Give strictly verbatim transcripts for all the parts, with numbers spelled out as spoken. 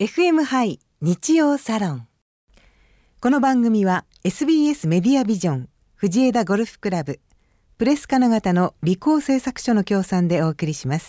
エフエム ハイ日曜サロン。この番組は エスビーエス メディアビジョン、藤枝ゴルフクラブ、プレス金型の理工製作所の協賛でお送りします。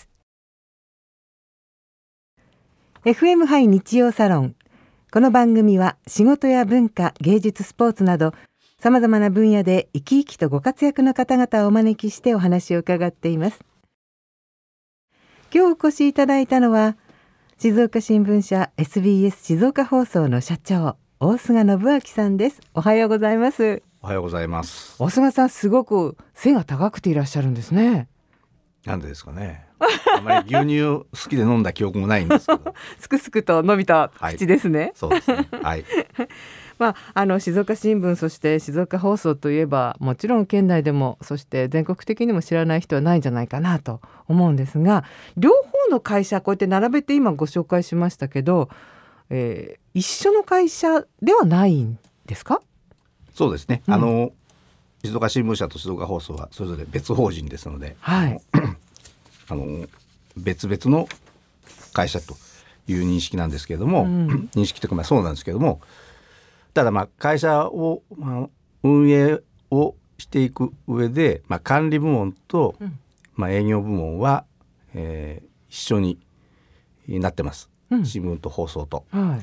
エフエム ハイ日曜サロン。この番組は仕事や文化、芸術、スポーツなどさまざまな分野で生き生きとご活躍の方々をお招きしてお話を伺っています。今日お越しいただいたのは静岡新聞社 エスビーエス 静岡放送の社長、大菅信明さんです。おはようございます。 おはようございます。 大菅さん、すごく背が高くていらっしゃるんですね。 なんでですかね。あまり牛乳好きで飲んだ記憶もないんですけどすくすくと伸びた口ですね、はい、 そうですね、はいまあ、あの静岡新聞、そして静岡放送といえば、もちろん県内でもそして全国的にも知らない人はないんじゃないかなと思うんですが、両方の会社こうやって並べて今ご紹介しましたけど、えー、一緒の会社ではないんですか？ そうですね、 うん、 あの静岡新聞社と静岡放送はそれぞれ別法人ですので、 はい、 あの別々の会社という認識なんですけれども、うん、認識というかまあそうなんですけども、ただまあ会社を、まあ、運営をしていく上で、まあ、管理部門と、うんまあ、営業部門は、えー、一緒になってます、うん、新聞と放送と、はい、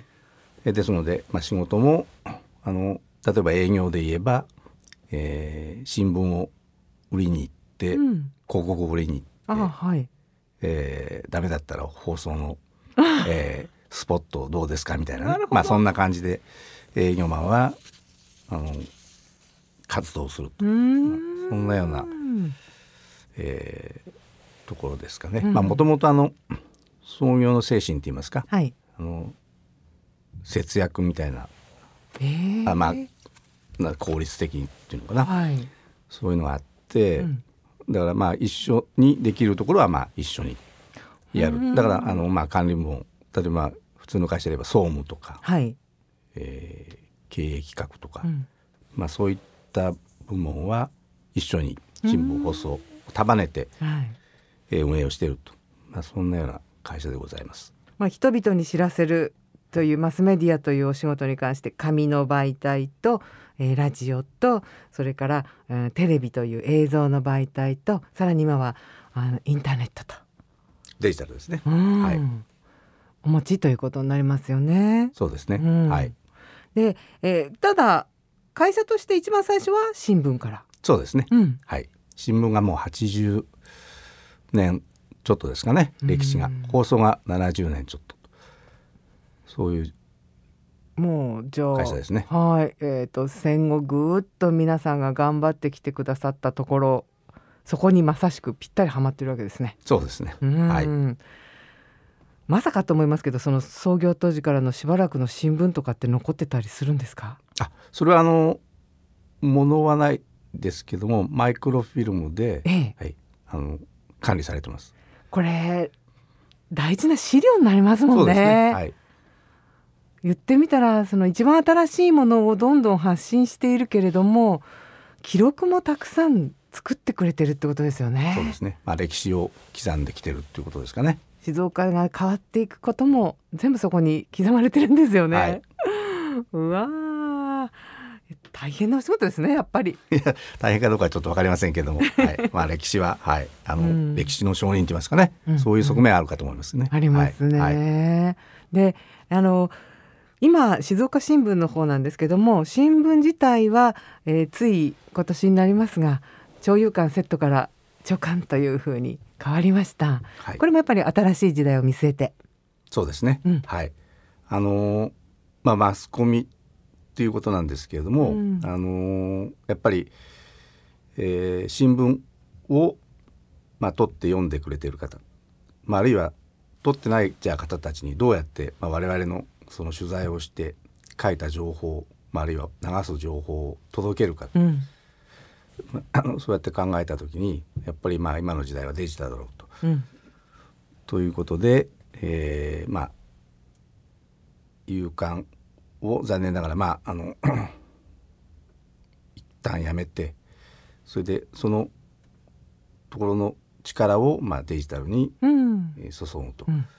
ですので、まあ、仕事もあの例えば営業で言えば、えー、新聞を売りに行って、うん、広告を売りに行って、あ、はいえー、ダメだったら放送の、えー、スポットどうですかみたいな、ね、まあ、そんな感じで営業マンはあの活動すると、まあ、そんなような、えー、ところですかね。もともと創業の精神といいますか、はい、あの節約みたいな、えーあまあ、効率的っていうのかな、はい、そういうのがあって、うん、だからまあ一緒にできるところはまあ一緒にやる。だからあのまあ管理部門、例えば普通の会社で言えば総務とか、はいえー、経営企画とか、うんまあ、そういった部門は一緒に新聞放送を束ねて、はいえー、運営をしていると、まあ、そんなような会社でございます。 まあ、人々に知らせるというマスメディアというお仕事に関して紙の媒体と、えー、ラジオとそれから、うん、テレビという映像の媒体と、さらに今はあのインターネットとデジタルですね、 はい、お持ちということになりますよね。 そうですね、うんはいでえー、ただ会社として一番最初は新聞から。 そうですね、うんはい、新聞がもうはちじゅうねんちょっとですかね、歴史が、放送がななじゅうねんちょっと、そういうもうじゃあ会社ですね。 はい、えーと、戦後ぐーっと皆さんが頑張ってきてくださったところ、そこにまさしくぴったりはまってるわけですね。 そうですね、はい、 まさかと思いますけど、その創業当時からのしばらくの新聞とかって残ってたりするんですか？ あ、それはあのものはないですけども、マイクロフィルムで、ええはい、あの管理されてます。 これ大事な資料になりますもんね。そうですね、はい、言ってみたらその一番新しいものをどんどん発信しているけれども、記録もたくさん作ってくれてるってことですよね。 そうですね、まあ、歴史を刻んできてるっていうことですかね。 静岡が変わっていくことも全部そこに刻まれてるんですよね、はい、うわー、大変なお仕事ですね、やっぱり。 いや、大変かどうかはちょっと分かりませんけども、はいまあ、歴史は、はい、あの、うん、歴史の証人といいますかね、うん、そういう側面あるかと思いますね、 うん、ありますね、はいはい、であの今静岡新聞の方なんですけども、新聞自体は、えー、つい今年になりますが朝夕刊セットから朝刊というふうに変わりました、はい、これもやっぱり新しい時代を見据えて。 そうですね、うん、はいあのーまあ、マスコミっていうことなんですけれども、うんあのー、やっぱり、えー、新聞を、まあ、取って読んでくれている方、まあ、あるいは取ってないじゃあ方たちにどうやって、まあ、我々のその取材をして書いた情報、まあ、あるいは流す情報を届けるか、うんあのそうやって考えた時にやっぱりまあ今の時代はデジタルだろうと、うん、ということで、えー、まあ夕刊を残念ながらまああの一旦やめて、それでそのところの力をまあデジタルに、うんえー、注ぐと、うん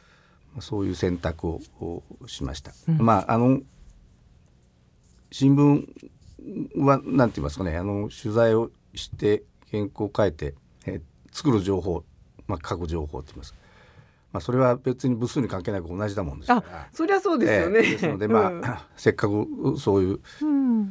そういう選択をしました。 うん、 まああの新聞はなんて言いますかね、あの取材をして原稿を書いて、えー、作る情報、まあ、書く情報って言いますか、まあ、それは別に部数に関係なく同じだもんですから。 あ、そりゃそうですよね、 えー、ですので、まあうん、せっかくそういう、 うん、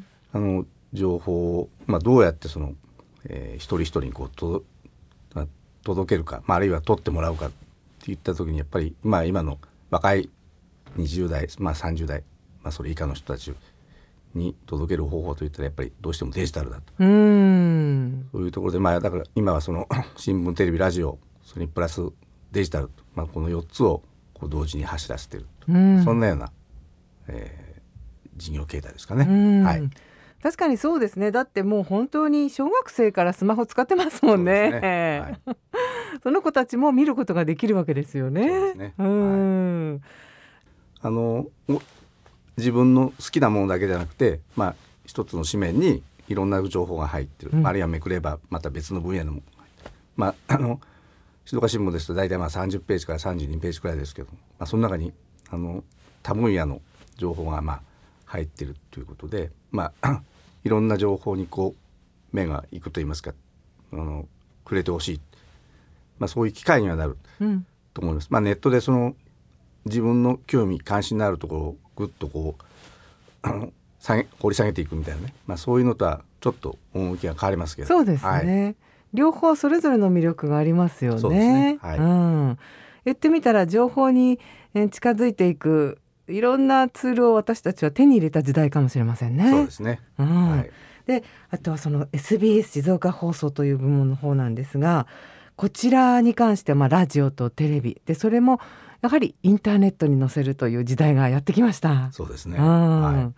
あの情報を、まあ、どうやってその、えー、一人一人にこうと届けるか、まあ、あるいは取ってもらうかっていった時にやっぱり、まあ、今の若いにじゅう代、まあ、さんじゅう代、まあ、それ以下の人たちに届ける方法といったらやっぱりどうしてもデジタルだと、 うーん、 そういうところで、まあ、だから今はその新聞テレビラジオ、それにプラスデジタルと、まあ、このよっつをこう同時に走らせていると、うん、そんなような、えー、事業形態ですかね。 うん、 はい、 確かにそうですね。だってもう本当に小学生からスマホ使ってますもんね。 そうですね、はい、 その子たちも見ることができるわけですよね。 そうですね、 うん、 はい、あの自分の好きなものだけじゃなくて、まあ、一つの紙面にいろんな情報が入ってる、うん、あるいはめくればまた別の分野のも、まあ、あの静岡新聞ですと大体まあさんじゅっページからさんじゅうにページくらいですけど、まあ、その中にあの多分野の情報がまあ入ってるということで、まあ、いろんな情報にこう目がいくといいますか、あの触れてほしい、まあ、そういう機会にはなると思います。うん、まあ、ネットでその自分の興味関心のあるところをぐっとこうあの下げ掘り下げていくみたいなね、まあ、そういうのとはちょっと趣が変わりますけど。 そうですね、はい、両方それぞれの魅力がありますよね。 そうですね、はい、うん、 言ってみたら情報に近づいていくいろんなツールを私たちは手に入れた時代かもしれませんね。 そうですね、 うん、 はい、 であとはその エスビーエス 静岡放送という部門の方なんですが、こちらに関してはまあラジオとテレビで、それもやはりインターネットに載せるという時代がやってきました。 そうですね、 うん、はい、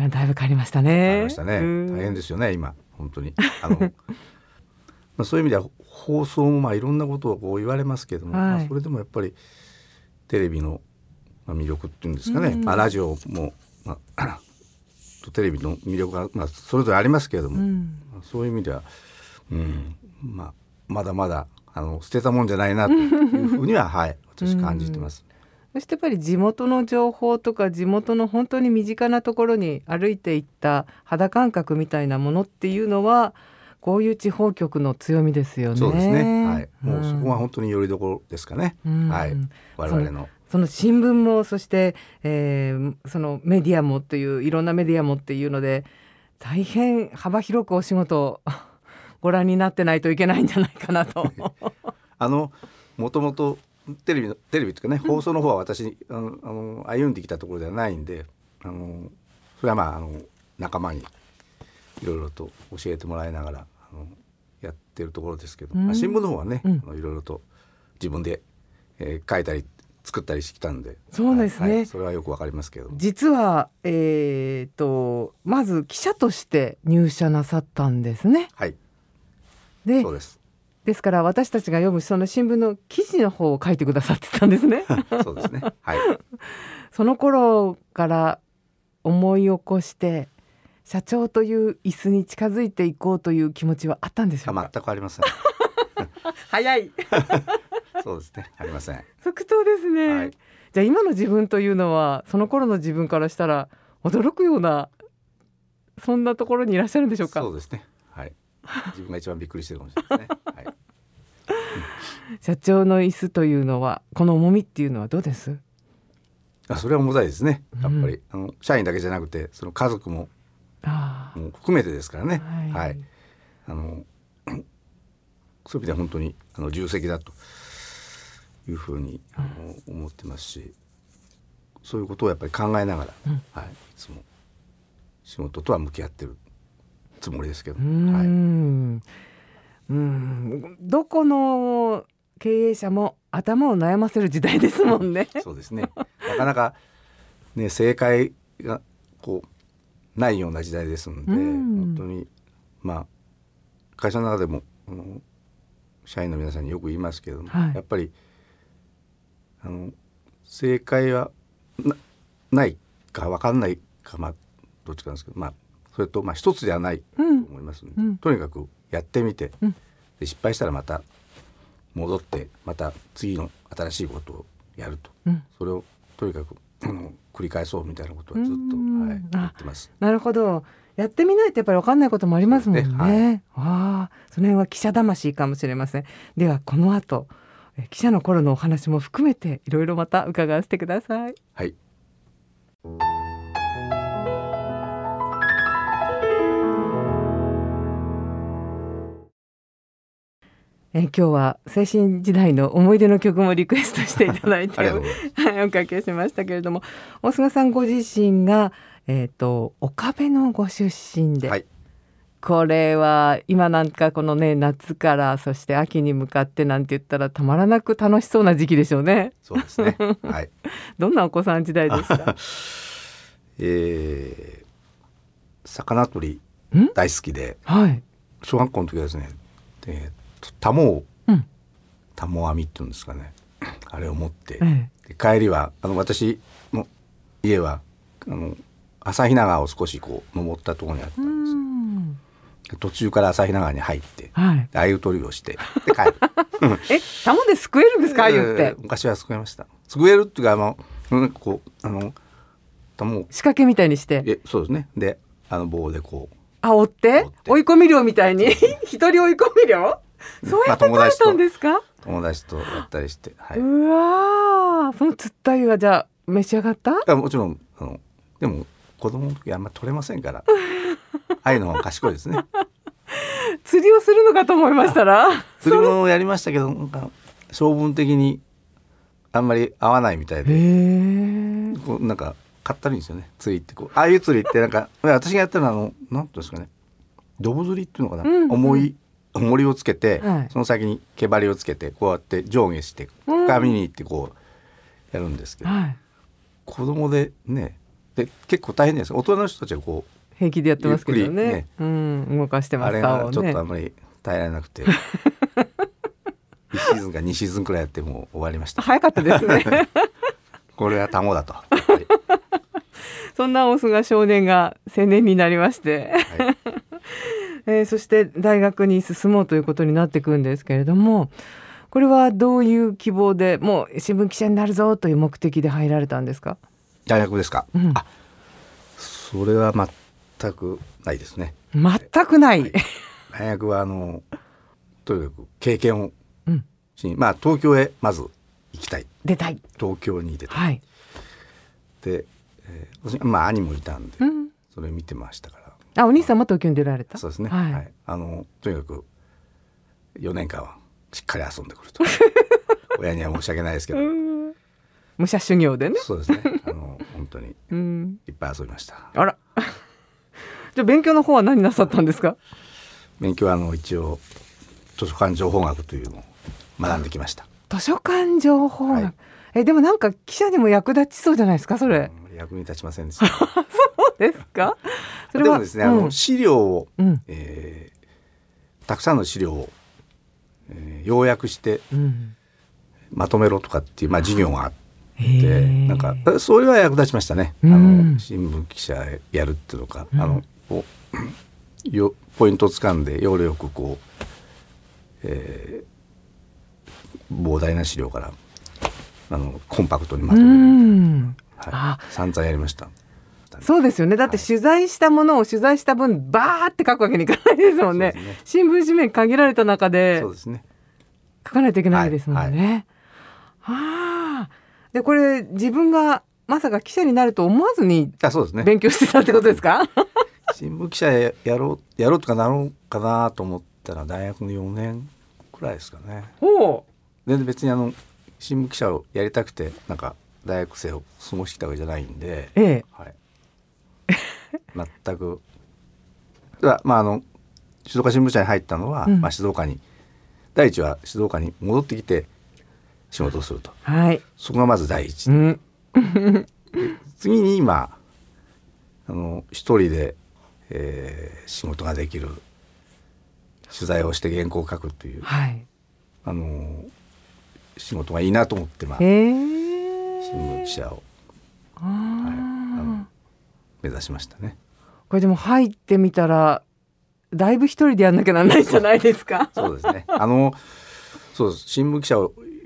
だいぶ変わりましたね。 変わりましたね、大変ですよね今本当にあのまあそういう意味では放送もまあいろんなことをこう言われますけども、はい、まあ、それでもやっぱりテレビの魅力っていうんですかね、うん、まあ、ラジオも、まあ、とテレビの魅力が、まあ、それぞれありますけれども、うん、そういう意味では、うんまあ、まだまだあの捨てたもんじゃないなというふうには、はい、私感じてます。 そしてやっぱり地元の情報とか地元の本当に身近なところに歩いていった肌感覚みたいなものっていうのはこういう地方局の強みですよね。 そうですね、はい、もうそこは本当によりどころですかね、うん、はい、我々のその新聞もそして、えー、そのメディアもといういろんなメディアもっていうので大変幅広くお仕事をご覧になってないといけないんじゃないかなとあのもともとテレビのテレビというかね、放送の方は私あのあの歩んできたところではないんで、あのそれはまああの仲間にいろいろと教えてもらいながらあのやってるところですけど、うん、まあ、新聞の方はね、うん、あのいろいろと自分で、えー、書いたり作ったりしてきたんで、 そうですね、 はいはい、それはよくわかりますけど、 実は、えー、とまず記者として入社なさったんですね。 はい、 でそうです。 ですから私たちが読むその新聞の記事の方を書いてくださってたんですね。 そうですね、はい、 その頃から思い起こして社長という椅子に近づいていこうという気持ちはあったんでしょうか。 全くありません。 早い。 そうですね、ありません。 即答ですね、はい、じゃあ今の自分というのはその頃の自分からしたら驚くようなそんなところにいらっしゃるんでしょうか。 そうですね、はい、自分が一番びっくりしてるかもしれないですね。はい、 社長の椅子というのはこの重みっていうのはどうです？ あ、それは重たいですね、やっぱり、うん、あの社員だけじゃなくてその家族ももう含めてですからね、はい、はい、あのそういう意味では本当にあの重責だというふうにあの思ってますし、そういうことをやっぱり考えながら、うん、はい、いつも仕事とは向き合ってるつもりですけど、 うーん、はい、うん、どこの経営者も頭を悩ませる時代ですもんね。 そうですね、なかなか、ね、正解がこうないような時代ですので、本当にまあ会社の中でもあの社員の皆さんによく言いますけども、はい、やっぱりあの正解は な, ないか分かんないか、まあ、どっちかなんですけど、まあ、それとまあ一つではないと思いますので、うん、とにかくやってみて、うん、で失敗したらまた戻ってまた次の新しいことをやると、 うん、 それをとにかくあの繰り返そうみたいなことはずっと、はい、言ってます。 なるほど。やってみないとやっぱり分かんないこともありますもんね。 ね、はい、 ああ、その辺は記者魂かもしれません。ではこの後記者の頃のお話も含めていろいろまた伺わせてください。 はい。 え今日は青春時代の思い出の曲もリクエストしていただいておかけしましたけれども、大菅さんご自身が、えーと、岡部のご出身で、はい、これは今なんかこのね夏からそして秋に向かってなんて言ったらたまらなく楽しそうな時期でしょうね。 そうですね、はい、 どんなお子さん時代ですか？ えー、魚取り大好きで、はい、小学校の時はですね、でタモを、うん、タモ網っていうんですかね、あれを持って、ええ、で帰りはあの私の家はあの朝比奈川を少しこう登ったところにあったんですよ。途中から朝比奈川に入って、はい、鮎取りをしてで帰るえ、タモで救えるんですか？鮎って、 えー、昔は救えました。救えるっていうかあのなんかこうあのタモ仕掛けみたいにして、 えそうですね、であの棒でこうあ追って追い込み漁みたいに一人追い込み漁、そうやって取れたんですか？ 友達とやったりして、はい、 うわその釣った鮎はじゃあ召し上がった？いやもちろんあのでも子供の時あんま取れませんから鮎の方が賢いですね釣りをするのかと思いましたら釣りもやりましたけどなんか性分的にあんまり合わないみたいで、こうなんかかったるいんですよね、釣りってこう鮎釣りってなんか私がやったのはあのなんていうんですかね、ドブ釣りっていうのかな、うんうん、重い重りをつけて、はい、その先に毛針をつけてこうやって上下して深みに行ってこうやるんですけど、うんはい、子供でねで結構大変です。大人の人たちはこう平気でやってますけど ね, ね、うん、動かしてます。 あれがちょっとあんまり耐えられなくていちシーズンかにシーズンくらいやってもう終わりました。 早かったですねこれはタモだとそんな大菅少年が青年になりまして、はいえー、そして大学に進もうということになってくるんですけれども、これはどういう希望でもう新聞記者になるぞという目的で入られたんですか？ 大学ですか、うん、あそれは全くないですね。 全くない、はい、 大学はあのとにかく経験をしに、うんまあ、東京へまず行きたい、 出たい、 東京に出たい、はい、で、えー私まあ、兄もいたんで、うん、それ見てましたから。 あ、お兄さんも東京に出られた？ そうですね、はいはい、あのとにかくよねんかんはしっかり遊んでくると親には申し訳ないですけど武者修行でね。 そうですね、あの本当にいっぱい遊びました。 あらじゃあ勉強の方は何なさったんですか？ 勉強はあの一応図書館情報学というのを学んできました。 図書館情報学、はい、えでもなんか記者にも役立ちそうじゃないですかそれ。 役に立ちませんでしたそうですか？それはでもですね、あの資料を、うんえー、たくさんの資料を、えー、要約して、うん、まとめろとかっていう、まあ、授業があってなんかそれは役立ちましたね、うん、あの新聞記者やるっていうのか、うん、あのこうよポイントをつかんで要領よくこう、えー、膨大な資料からあのコンパクトにまとめるみたいな、はい、散々やりました。 そうですよね。だって取材したものを取材した分バーって書くわけにいかないですもん ね, ね新聞紙面限られた中で書かないといけないですもんね。はいはい、あでこれ自分がまさか記者になると思わずに勉強してたってことですか？ 新聞記者やろうやろうとかなろうかなと思ったら大学のよねんくらいですかね。 ほう。 で別にあの新聞記者をやりたくてなんか大学生を過ごしてきたわけじゃないんで、ええはい、全くでは、まあ、あの静岡新聞社に入ったのは、うんまあ、静岡に第一は静岡に戻ってきて仕事をすると、はい、そこがまず第一、うん、で次に今あの一人で、えー、仕事ができる取材をして原稿を書くという、はい、あの仕事がいいなと思って、まあ、新聞記者を、はい、あの目指しましたね。 これでも入ってみたらだいぶ一人でやんなきゃならないんじゃないですか？ そうですね、あのそうです新聞記者を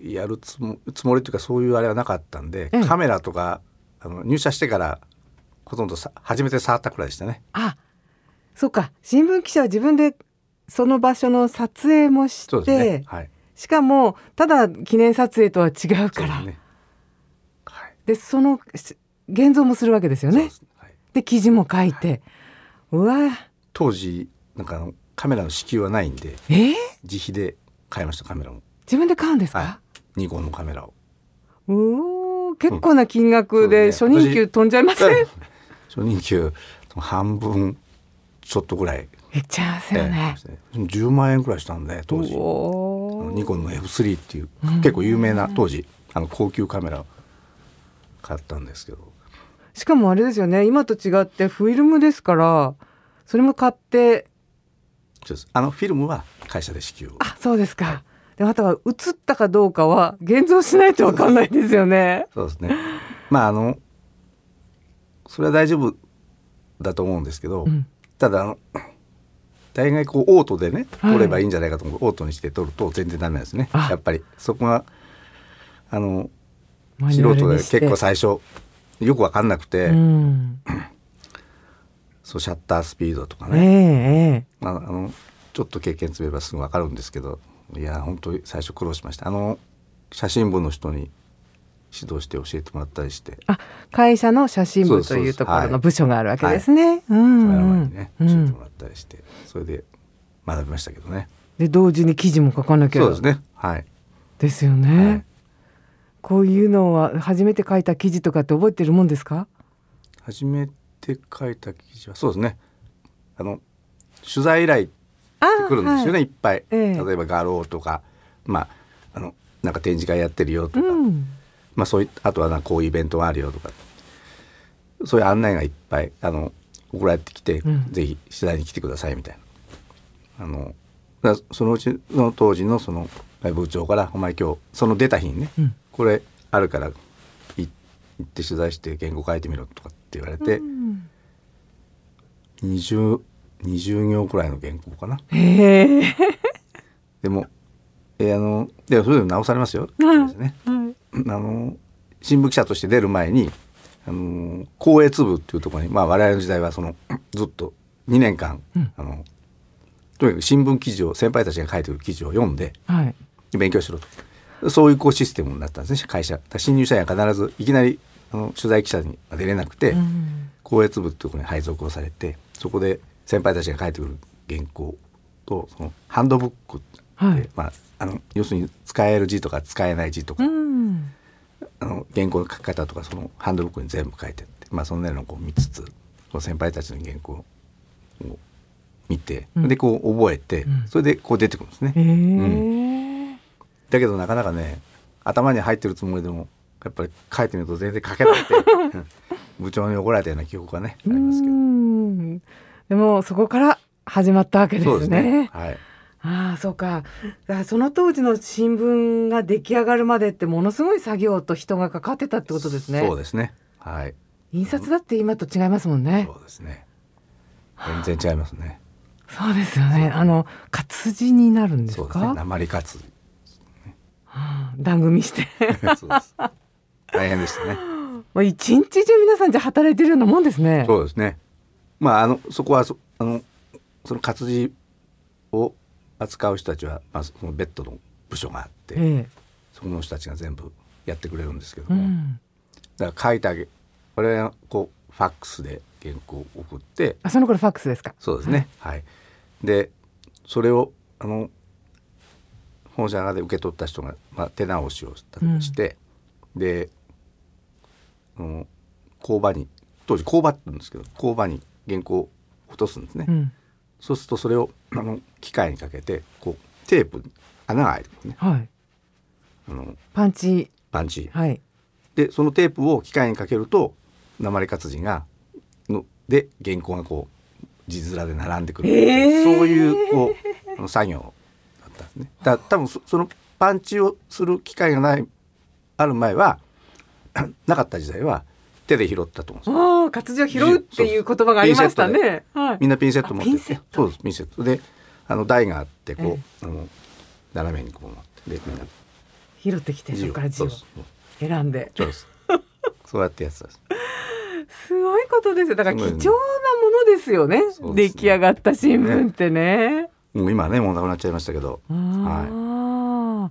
やるつ も, つもりというかそういうあれはなかったんで、 ええ、 カメラとかあの入社してからほとんどさ初めて触ったくらいでしたね。 あ、そうか、新聞記者は自分でその場所の撮影もして、 そうですね、はい、 しかもただ記念撮影とは違うから、 そうですね、はい、 でその現像もするわけですよね。 そうです、はい、 で記事も書いて、はい、うわ、 当時なんかあのカメラの支給はないんで、 えー、 自費で買いました。カメラも自分で買うんですか？ はい、ニコンのカメラを。 うー、結構な金額で初任給飛んじゃいません？ うん、初任給半分ちょっとぐらいいっちゃいますよね。 えー、じゅうまんえんくらいしたんで当時。ニコンの エフスリー っていう、うん、結構有名な当時あの高級カメラを買ったんですけど、 しかもあれですよね、今と違ってフィルムですから、それも買って。 そうです、あのフィルムは会社で支給を。 あ、そうですか、はい、であとは映ったかどうかは現像しないと分かんないですよね。 そうですね、まああのそれは大丈夫だと思うんですけど、うん、ただあの大概こうオートでね撮ればいいんじゃないかと思う、はい、オートにして撮ると全然ダメなんですね。やっぱりそこがあの素人で結構最初よく分かんなくて、うん、そうシャッタースピードとかね、えーまあ、あのちょっと経験積めばすぐ分かるんですけど、いや本当に最初苦労しました。あの写真部の人に指導して教えてもらったりして。 あ、会社の写真部というところの部署があるわけですね。カメラマンにね教えてもらったりして、うん、それで学びましたけどね。 で同時に記事も書かなきゃ。 そうですね、はい、 ですよね、はい、こういうのは初めて書いた記事とかって覚えてるもんですか？ 初めて書いた記事はそうですね、あの取材依頼ってくるんですよね、はい、いっぱい、ええ、例えば画廊とか、まあ、あのなんか展示会やってるよとか、うんまあ、そういあとはなんかこういうイベントがあるよとか、そういう案内がいっぱいあの送られてきて、うん、ぜひ取材に来てくださいみたいな、あのだそのうちの当時のその部長からお前今日その出た日にね、うん、これあるから行って取材して原稿書いてみろとかって言われて、うん、にじゅう にじゅう行くらいの原稿かな。へーでも、えー、あのでそれでも直されますよ、うんですね、うん、あの新聞記者として出る前にあの校閲部っていうところに、まあ、我々の時代はそのずっとにねんかん、うん、あのとにかく新聞記事を先輩たちが書いてる記事を読んで、はい、勉強しろと、そういうこうシステムになったんですね。会社新入社員は必ずいきなりあの取材記者には出れなくて、うん、校閲部っていうところに配属をされて、そこで先輩たちが書いてくる原稿とそのハンドブックって、はいまあ、あの要するに使える字とか使えない字とか、うん、あの原稿の書き方とかそのハンドブックに全部書いてあって、まあ、そのようなのをこう見つつその先輩たちの原稿を見て、うん、でこう覚えて、うん、それでこう出てくるんですね、うん、だけどなかなかね頭に入ってるつもりでもやっぱり書いてみると全然書けなくて部長に怒られたような記憶がねありますけど、うんでもそこから始まったわけですね。 そうですね、はい、 ああそうか。だからその当時の新聞が出来上がるまでってものすごい作業と人がかかってたってことですね。 そうですね、はい、 印刷だって今と違いますもんね。 そうですね、全然違いますね。 そうですよね。あの活字になるんですか？ そうですね、鉛活字、ねはあ、段組みしてそうです大変でしたね。 まあ一日中皆さんじゃ働いてるようなもんですね。 そうですね。まああのそこはそあのその活字を扱う人たちは、まあ、その別途の部署があって、ええ、そこの人たちが全部やってくれるんですけども、うん、だから書いてあげこれはこうファックスで原稿を送って、 あその頃ファックスですか？ そうですね、はい、でそれをあの本社側で受け取った人が、まあ、手直しをしたりして、うん、であの工場に当時工場って言うんですけど工場に原稿を落とすんですね、うん、そうするとそれをあの機械にかけてこうテープに穴が開いてるんですね、はい、あのパンチパンチ、 はい、 でそのテープを機械にかけると鉛活字がので原稿がこう字面で並んでくる、えー、そういうこう作業だったんですね。だ多分 そ, そのパンチをする機械がないある前はなかった時代は手で拾ったと思うんですよ。 あ活字を拾うっていう言葉がありましたね、はい、 みんなピンセット持ってて、 ピンセットそうですピンセットであの台があってこう、ええ、あの斜めにこうなってでみんな拾ってきてそこから字を選んでそうですそうやってやつですすごいことですよ。だから貴重なものですよ ね, すね出来上がった新聞ってね、 ねもう今ねもうなくなっちゃいましたけど、 はい、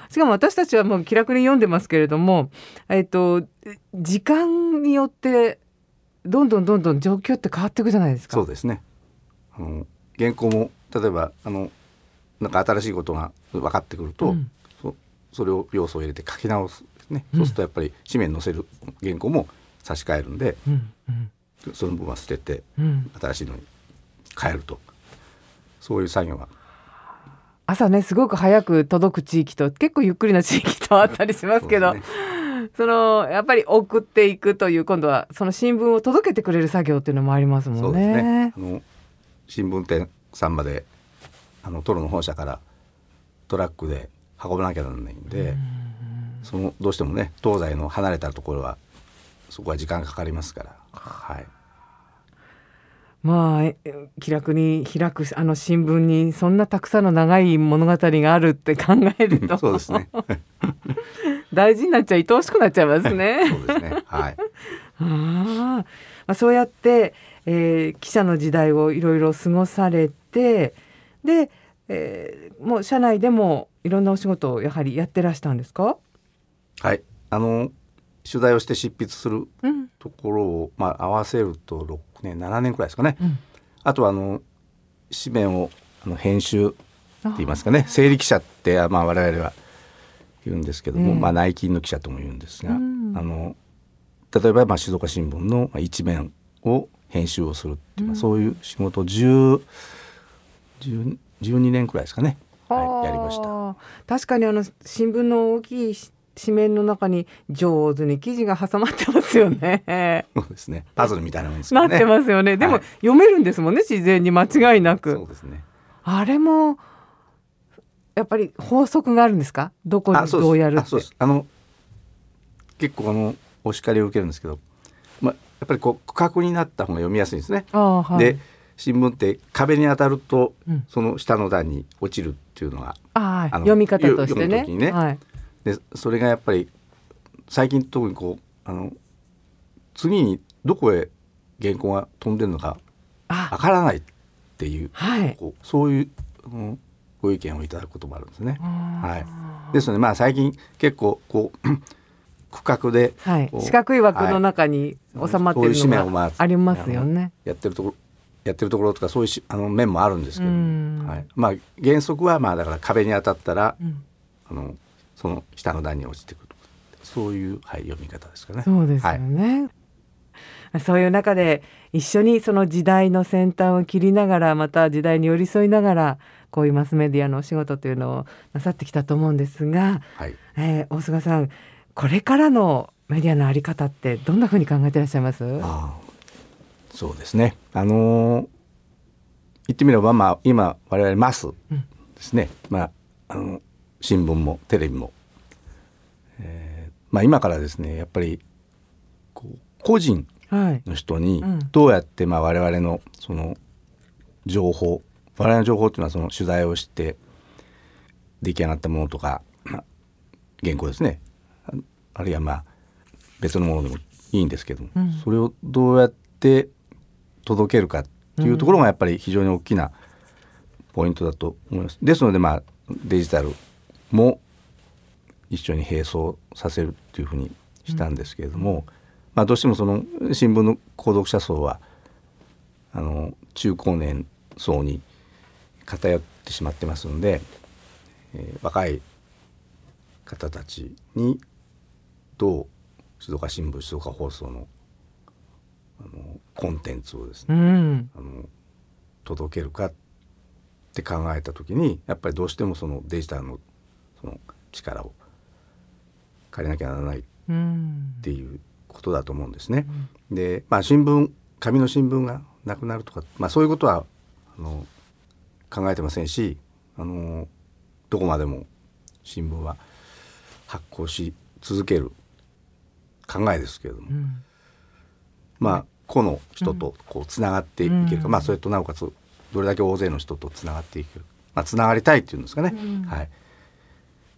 しかも私たちはもう気楽に読んでますけれども、えっと、時間によってどんどんどんどん状況って変わっていくじゃないですか。 そうですね。あの原稿も例えばあのなんか新しいことが分かってくると、うん、そ, それを要素を入れて書き直すですね、うん、そうするとやっぱり紙面に載せる原稿も差し替えるんで、うんうん、その分は捨てて、うん、新しいのに変えるとそういう作業が朝ねすごく早く届く地域と結構ゆっくりな地域とあったりしますけどそのやっぱり送っていくという今度はその新聞を届けてくれる作業っていうのもありますもんね。 そうですね。あの新聞店さんまであのトロの本社からトラックで運ばなきゃならないんで、うんそのどうしてもね東西の離れたところはそこは時間かかりますから、はい、 まあ気楽に開くあの新聞にそんなたくさんの長い物語があるって考えるとそうですね大事になっちゃい愛おしくなっちゃいますねそうですね、はい、 あ、まあ、そうやって、えー、記者の時代をいろいろ過ごされてで、えー、もう社内でもいろんなお仕事をやはりやってらしたんですか？ はい、あの取材をして執筆するところを、うんまあ、合わせるとろくねんななねんくらいですかね、うん、あとはあの紙面をあの編集って言いますかね整理記者って、まあ、我々は言うんですけども、えーまあ、内勤の記者とも言うんですが、うん、あの例えば、まあ、静岡新聞の一面を編集をするっていう、うんまあ、そういう仕事をじゅう、じゅう、じゅうにねんくらいですかね、はい、やりました。 確かにあの新聞の大きい紙面の中に上手に記事が挟まってますよね。 そうですね。パズルみたいなもんですよね。 なってますよね。でも、はい、読めるんですもんね自然に間違いなく。 そうですね。 あれもやっぱり法則があるんですか？どこにどうやるって。 そうです。あの結構あのお叱りを受けるんですけど、まあ、やっぱりこう区画になった方が読みやすいんですね。あ、はい、で新聞って壁に当たると、うん、その下の段に落ちるっていうのが、 ああの読み方としてね。 読む時にね、はい、でそれがやっぱり最近特にこうあの次にどこへ原稿が飛んでるのかわからないっていう、はい、こうそういう、うん、ご意見をいただくこともあるんですね。はい、ですので、まあ、最近結構こう区画で、 はい、四角い枠の中に収まっているのがありますよね。 やってるところやってるところとかそういうしあの面もあるんですけど、はいまあ、原則はまあだから壁に当たったら、うん、あのその下の段に落ちてくるそういう、はい、読み方ですかね。 そうですよね、はい、そういう中で一緒にその時代の先端を切りながらまた時代に寄り添いながらこういうマスメディアのお仕事というのをなさってきたと思うんですが、はいえー、大菅さんこれからのメディアの在り方ってどんなふうに考えていらっしゃいます？ あそうですね、あのー、言ってみれば、まあ、今我々マスですね、うんまあ、あの新聞もテレビも、えーまあ、今からですねやっぱりこう個人の人にどうやってまあ我々のその情報我々の情報っていうのはその取材をして出来上がったものとか、まあ、原稿ですね あ, あるいはまあ別のものでもいいんですけども、うん、それをどうやって届けるかっていうところがやっぱり非常に大きなポイントだと思います。ですので、まあ、デジタルも一緒に並走させるっていうふうにしたんですけれども、うんまあ、どうしてもその新聞の購読者層はあの中高年層に偏ってしまってますので、えー、若い方たちにどう静岡新聞静岡放送のあのコンテンツをですね、うん、あの届けるかって考えた時にやっぱりどうしてもそのデジタルのその力を借りなきゃならないっていうことだと思うんですね。うん、で、まあ、新聞紙の新聞がなくなるとか、まあ、そういうことはあの考えてませんしあのどこまでも新聞は発行し続ける考えですけれども、うんまあ、個の人とこうつながっていけるか、うんまあ、それとなおかつどれだけ大勢の人とつながっていける、まあ、つながりたいっていうんですかね、うんはい、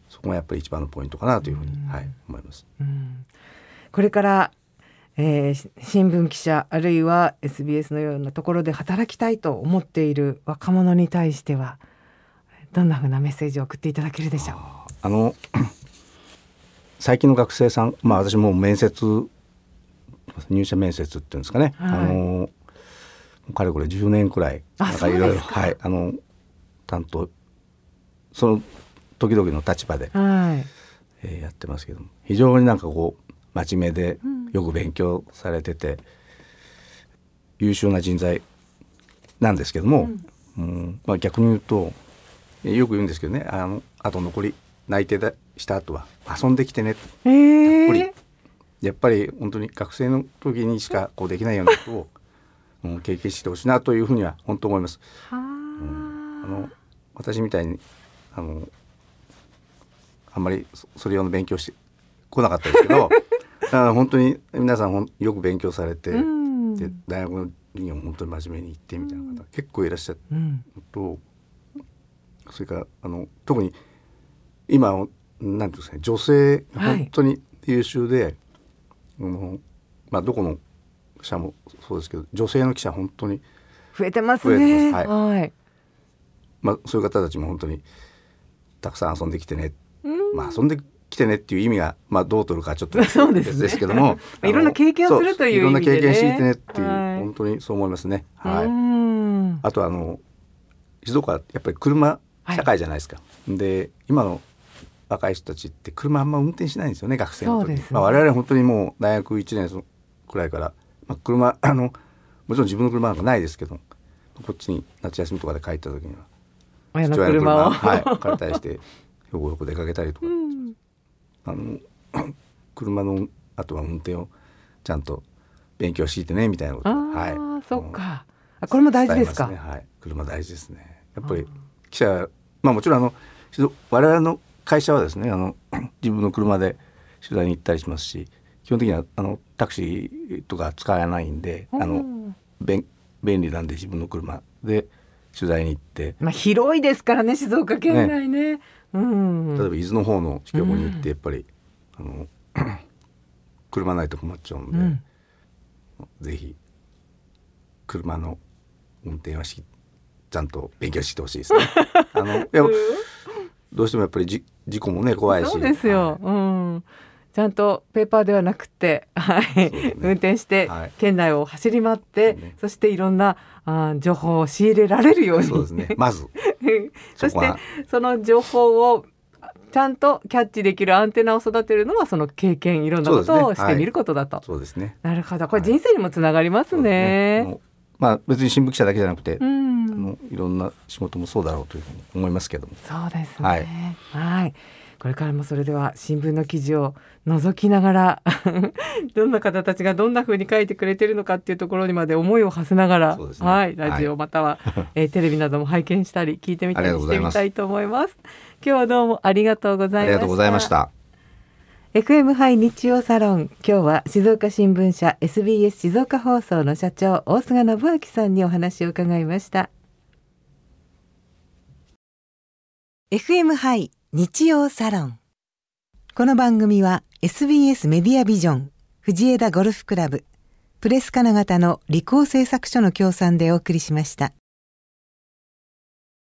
そこがやっぱり一番のポイントかなというふうに、はい、思います。 うん、これから、えー、新聞記者あるいは エスビーエス のようなところで働きたいと思っている若者に対してはどんなふうなメッセージを送っていただけるでしょう。 ああの最近の学生さん、まあ、私も面接入社面接っていうんですかね、はい、あのかれこれじゅうねんくらいなんかいろいろ、はい、あの担当その時々の立場で、はいえー、やってますけども、非常になんかこう真面目でよく勉強されてて、うん、優秀な人材なんですけども、うんうんまあ、逆に言うとよく言うんですけどね、あのあと残り内定した後は遊んできてね、えー、やっぱりやっぱり本当に学生の時にしかこうできないようなことを、うん、経験してほしいなというふうには本当思います。は、うん、あの私みたいにあのあんまりそれ用の勉強してこなかったですけどあの本当に皆さんほんよく勉強されて、うん、で大学の授業も本当に真面目に行ってみたいな方、うん、結構いらっしゃると、うん、それからあの特に今なんていうんですかね、女性本当に優秀で、はいうんまあ、どこの記者もそうですけど女性の記者本当に増えてますね。はいはいまあ、そういう方たちも本当にたくさん遊んできてね、まあ、遊んできてねっていう意味が、まあ、どう取るかちょっと別ですけどもいろんな経験をするという意味で、ね、 いろんな経験していてねっていう、はい、本当にそう思いますね、はい、うんあとあの静岡はやっぱり車社会じゃないですか、はい、で今の若い人たちって車あんま運転しないんですよね、学生の時、ねまあ、我々本当にもう大学いちねんくらいから、まあ、車あのもちろん自分の車なんかないですけどこっちに夏休みとかで帰った時には親の車を、 はい、借りたりしてよくよく出かけたりとか、うん、あの車のあとは運転をちゃんと勉強していてねみたいなこと、はい、 あそっかあこれも大事ですか。 伝えますね、はい、車大事ですね。やっぱり記者、まあ、もちろんあの我々の会社はですねあの自分の車で取材に行ったりしますし、基本的にはあのタクシーとか使わないんで、あの便便利なんで自分の車で取材に行って、 まあ、広いですからね静岡県内 ね, ね、うん、 例えば伊豆の方の支局に行ってやっぱり、うん、あの車ないと困っちゃうんで、うん、ぜひ車の運転はしちゃんと勉強してほしいですねあのやっぱどうしてもやっぱりじ事故もね怖いし、 そうですよ、はいうん、ちゃんとペーパーではなくて、はいね、運転して県内を走り回って、はい、そしていろんなあ情報を仕入れられるようにそうですねまずそしてその情報をちゃんとキャッチできるアンテナを育てるのはその経験いろんなことをしてみることだと。 そうですね、 なるほどこれ人生にもつながりますね、 はい、まあ、別に新聞記者だけじゃなくて、うん、あのいろんな仕事もそうだろうというふうに思いますけども。 そうですね、はいはい、これからもそれでは新聞の記事を覗きながらどんな方たちがどんなふうに書いてくれてるのかっていうところにまで思いを馳せながら、そうですね、はい、ラジオまたは、はいえー、テレビなども拝見したり聞いてみたりしてみたいと思います。今日はどうもありがとうございました。ありがとうございました。エフエム ハイ日曜サロン、今日は静岡新聞社 エスビーエス 静岡放送の社長大菅信明さんにお話を伺いました。 エフエム ハイ日曜サロン、この番組は エスビーエス メディアビジョン、藤枝ゴルフクラブ、プレス金型の理工製作所の協賛でお送りしました。